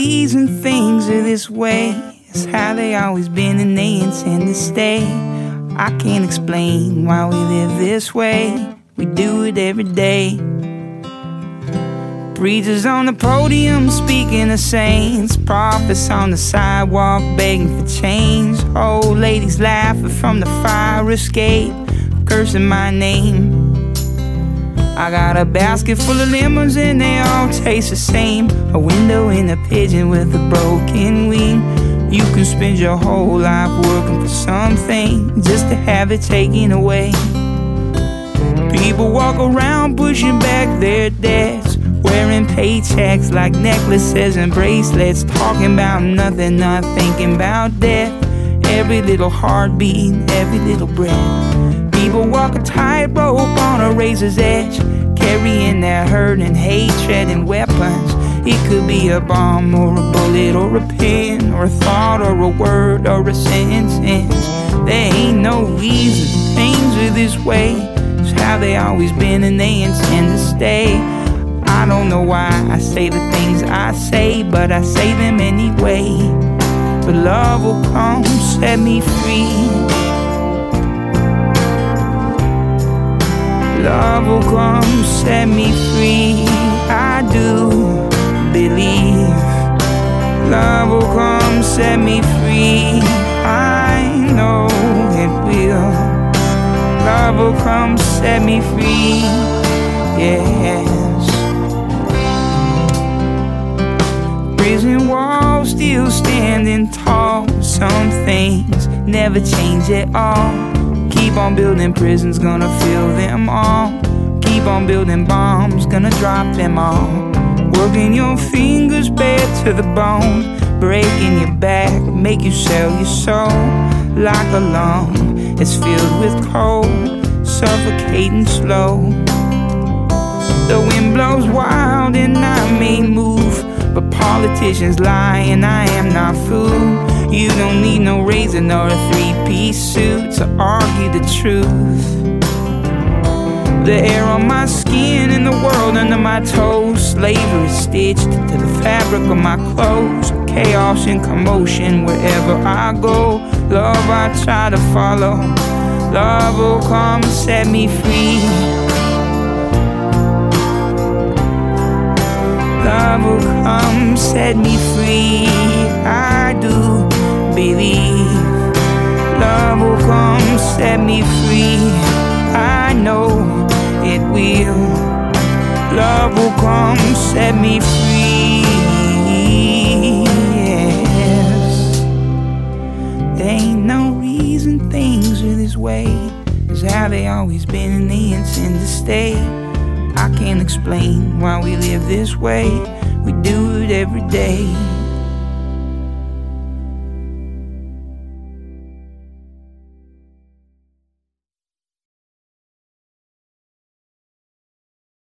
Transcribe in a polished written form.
reason things are this way. It's how they always been and they intend to stay. I can't explain why we live this way. We do it every day. Preachers on the podium speaking of saints, prophets on the sidewalk begging for change, old ladies laughing from the fire escape, cursing my name. I got a basket full of lemons and they all taste the same. A window and a pigeon with a broken wing. You can spend your whole life working for something just to have it taken away. People walk around pushing back their debts, wearing paychecks like necklaces and bracelets, talking about nothing, not thinking about death. Every little heartbeat, every little breath. People walk a tightrope on a razor's edge, carrying their hurt and hatred and weapons. It could be a bomb or a bullet or a pen or a thought or a word or a sentence. There ain't no reason things are this way. It's how they always been and they intend to stay. I don't know why I say the things I say, but I say them anyway. But love will come, set me free. Love will come, set me free. I do believe. Love will come, set me free. I know it will. Love will come, set me free. Yes. Prison walls still standing tall. Some things never change at all. Keep on building prisons, gonna fill them all. Keep on building bombs, gonna drop them all. Working your fingers bare to the bone, breaking your back, make you sell your soul. Like a lung, it's filled with cold, suffocating slow. The wind blows wild and I may move, but politicians lie and I am not fooled. You don't need no razor nor a three-piece suit to argue the truth. The air on my skin and the world under my toes. Slavery stitched to the fabric of my clothes. Chaos and commotion wherever I go. Love I try to follow. Love will come, set me free. Love will come, set me free. I do believe. Love will come, set me free. I know it will. Love will come, set me free. Yes. There ain't no reason things are this way. It's how they always been and they intend to stay. I can't explain why we live this way. We do it every day.